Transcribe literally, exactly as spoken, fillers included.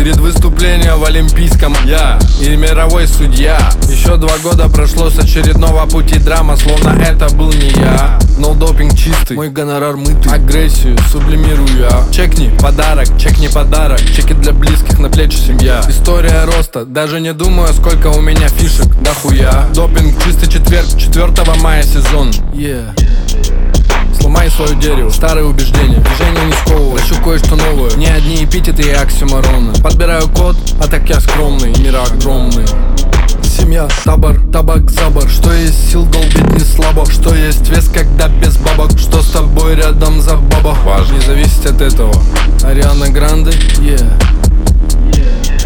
Будет выступление в Олимпийском, я и мировой судья. Еще два года прошло с очередного пути драма, словно это был не я. Но допинг чистый, мой гонорар мытый, агрессию сублимирую я. Чекни подарок, чекни подарок, чеки для близких, на плечи семья. История роста, даже не думаю, сколько у меня фишек, да хуя. Допинг чистый четверг, четвёртого мая сезон, yeah. Сломай свое дерево, старые убеждения, движение не сковывай, хочу кое-что новое, не одни эпитеты и оксюмороны. Подбираю код, а так я скромный, мир огромный. Семья, табор, табак, забор. Что есть сил, долбить не слабо. Что есть вес, когда без бабок. Что с тобой рядом за баба. Важно, не зависеть от этого. Ариана Гранде, yeah.